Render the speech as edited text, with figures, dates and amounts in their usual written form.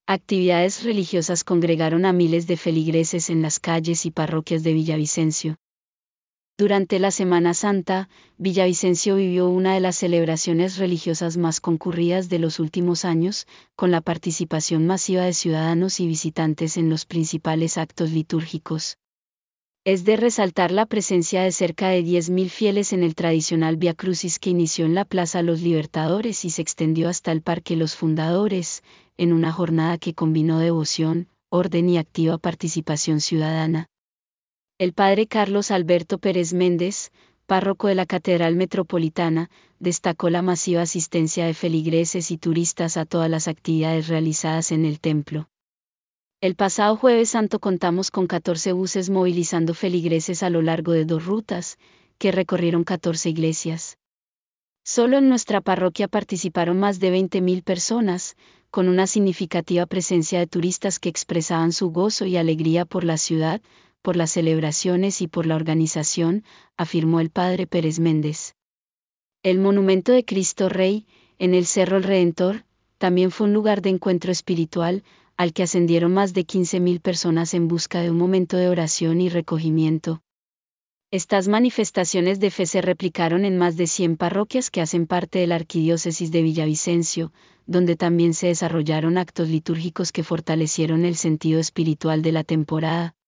Actividades religiosas congregaron a miles de feligreses en las calles y parroquias de Villavicencio. Durante la Semana Santa, Villavicencio vivió una de las celebraciones religiosas más concurridas de los últimos años, con la participación masiva de ciudadanos y visitantes en los principales actos litúrgicos. Es de resaltar la presencia de cerca de 10.000 fieles en el tradicional Vía Crucis que inició en la Plaza Los Libertadores y se extendió hasta el Parque Los Fundadores, en una jornada que combinó devoción, orden y activa participación ciudadana. El padre Carlos Alberto Pérez Méndez, párroco de la Catedral Metropolitana, destacó la masiva asistencia de feligreses y turistas a todas las actividades realizadas en el templo. El pasado Jueves Santo contamos con 14 buses movilizando feligreses a lo largo de 2 rutas, que recorrieron 14 iglesias. Solo en nuestra parroquia participaron más de 20.000 personas, con una significativa presencia de turistas que expresaban su gozo y alegría por la ciudad, por las celebraciones y por la organización, afirmó el padre Pérez Méndez. El monumento de Cristo Rey, en el Cerro El Redentor, también fue un lugar de encuentro espiritual, al que ascendieron más de 15.000 personas en busca de un momento de oración y recogimiento. Estas manifestaciones de fe se replicaron en más de 100 parroquias que hacen parte de la Arquidiócesis de Villavicencio, donde también se desarrollaron actos litúrgicos que fortalecieron el sentido espiritual de la temporada.